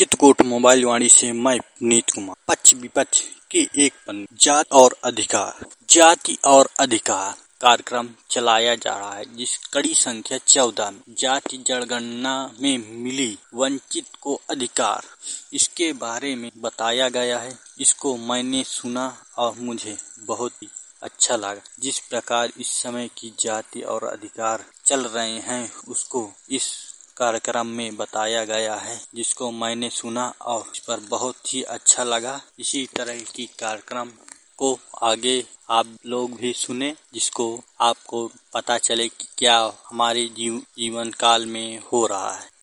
Chitrakoot mobile वाणी से मैं पुनीत कुमार। पक्ष विपक्ष के एक पन्ने, जाति और अधिकार। जाति और अधिकार कार्यक्रम चलाया जा रहा है, जिस कड़ी संख्या 14 में जाति जनगणना में मिली वंचित को अधिकार, इसके बारे में बताया गया है। इसको मैंने सुना और मुझे बहुत ही अच्छा लगा। जिस प्रकार इस समय की जाति और अधिकार चल रहे हैं, उसको इस कार्यक्रम में बताया गया है, जिसको मैंने सुना और इस पर बहुत ही अच्छा लगा। इसी तरह की कार्यक्रम को आगे आप लोग भी सुने, जिसको आपको पता चले कि क्या हमारे जीवन काल में हो रहा है।